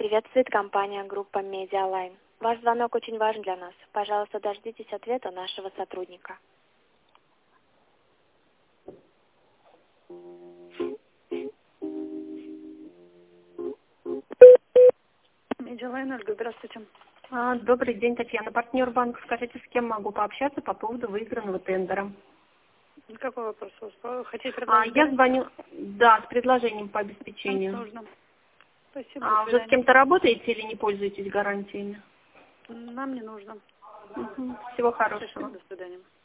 приветствует компания группа Медиалайн. Ваш звонок очень важен для нас. Пожалуйста, дождитесь ответа нашего сотрудника. Медиалайн, Ольга, здравствуйте. Добрый день, Татьяна, партнер банка. Скажите, с кем могу пообщаться по поводу выигранного тендера? Какой вопрос у вас? Хотите предложить? Я звоню, да, с предложением по Нам обеспечению. нужно. Спасибо, до Уже с свидания. кем-то работаете или не пользуетесь гарантиями? Нам не нужно. Всего Спасибо, хорошего. до свидания.